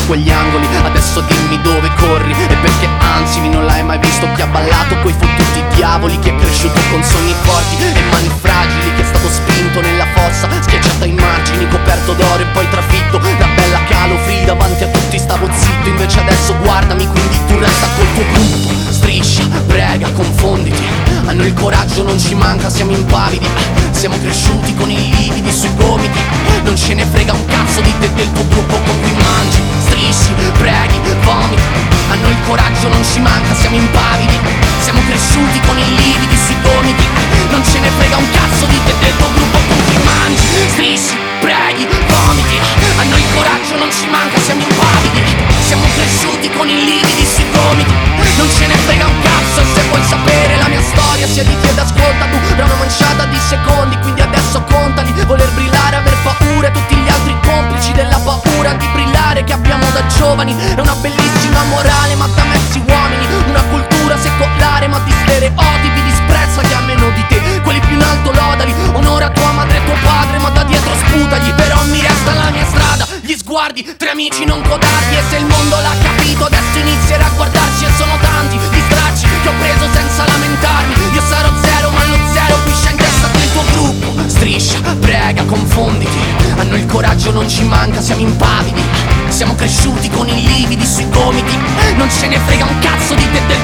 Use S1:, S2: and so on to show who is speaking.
S1: quegli angoli. Adesso dimmi dove corri e perché anzi non l'hai mai visto chi ha ballato coi fottuti diavoli, chi è cresciuto con sogni forti e mani fragili, chi è stato spinto nella fossa, schiacciato ai margini, coperto d'oro e poi trafitto da bella Calofri. Davanti a tutti stavo zitto, invece adesso guardami, quindi tu resta col tuo gruppo. Striscia, prega, confonditi, a noi il coraggio non ci manca, siamo impavidi, siamo cresciuti con i lividi sui gomiti, non ce ne frega un cazzo di te e del tuo gruppo con cui mangi. Strisci, preghi, vomiti, a noi il coraggio non ci manca, siamo impavidi, siamo cresciuti con i lividi sui gomiti, non ce ne frega un cazzo di te e del tuo gruppo con cui mangi. Strisci, preghi, vomiti, a noi il coraggio non ci manca, siamo impavidi, siamo cresciuti con i lividi sui gomiti, non ce ne frega un cazzo. E se vuoi sapere la mia storia, siediti ed ascolta, tu da una manciata di secondi, quindi adesso contali. Voler brillare, aver paura, tutti gli altri complici della paura di brillare che abbiamo da giovani. È una bellissima morale ma da mezzi uomini, una cultura secolare ma di stereotipi. Disprezza chi ha meno di te, quelli più in alto lodali, onora tua madre e tuo padre ma da dietro sputagli. Però mi resta la mia strada, gli sguardi, tre amici non codardi. E se il mondo l'ha capito adesso inizierà a guardarci, e sono tanti gli stracci che ho preso senza lamentarmi. Io sarò zero ma lo zero qui c'è in testa del tuo gruppo. Striscia, prega, confonditi, a noi il coraggio non ci manca, siamo impavidi, siamo cresciuti con i lividi sui gomiti, non ce ne frega un cazzo di te